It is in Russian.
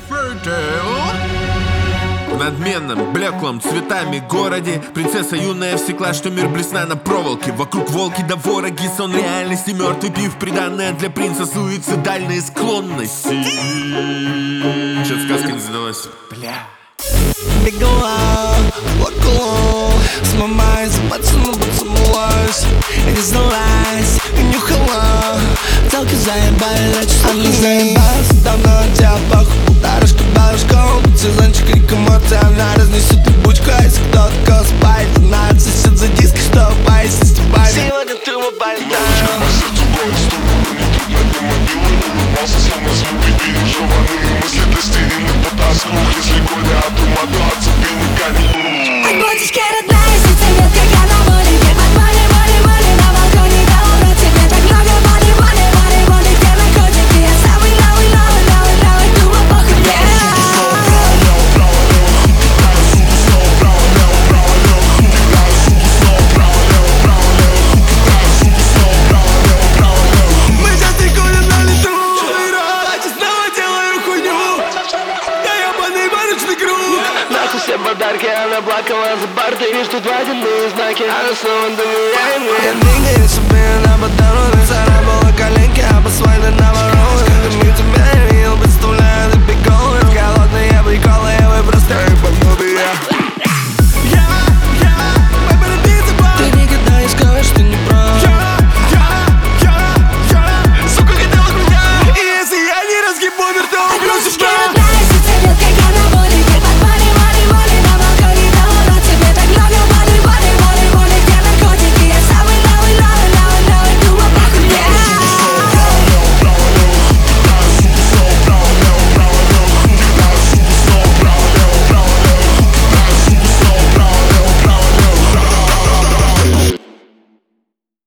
В надменном, блеклом цветами городе принцесса юная всекла, что мир блесна на проволоке. Вокруг волки да вороги, сон реальности, мертвый пив, приданное для принца суицидальные склонности. Чё-то сказка не задалась. Бля. Бегала, плакала, смываясь, поцеловалась. И не сдалась, и нюхала. Целки заебали, а число не заебалась. Давно от тебя пахнет полторашка балашком. Сезончик и коммоция, она разнесет трубочку. А если кто-то кого спает, надо сосед за диск, что боится стебать. Сегодня трубу полетаю. Словно звуки пережеванные мысли достигнут потаску. Если годы от ума до отцепенника не будут. От бутички родная, сердце нет, как я на воле. Где под моли, на балконе давно тебе так много боли, где наркотики. Я самый новый, думаю, похуй мне. Все подарки, она плакала за партой. Вижу тут водяные знаки, она снова доверяет мне. Я двигаю себе на батароне, царапала коленки, об асфальт на вороне. Мы тебя не видел, представляю, ты приколы. Голодные приколы, вы просто подобие. Ты никогда не скажешь, что не прав. Сука, хотела меня. И если я не разгибу мертвого, бросишь меня.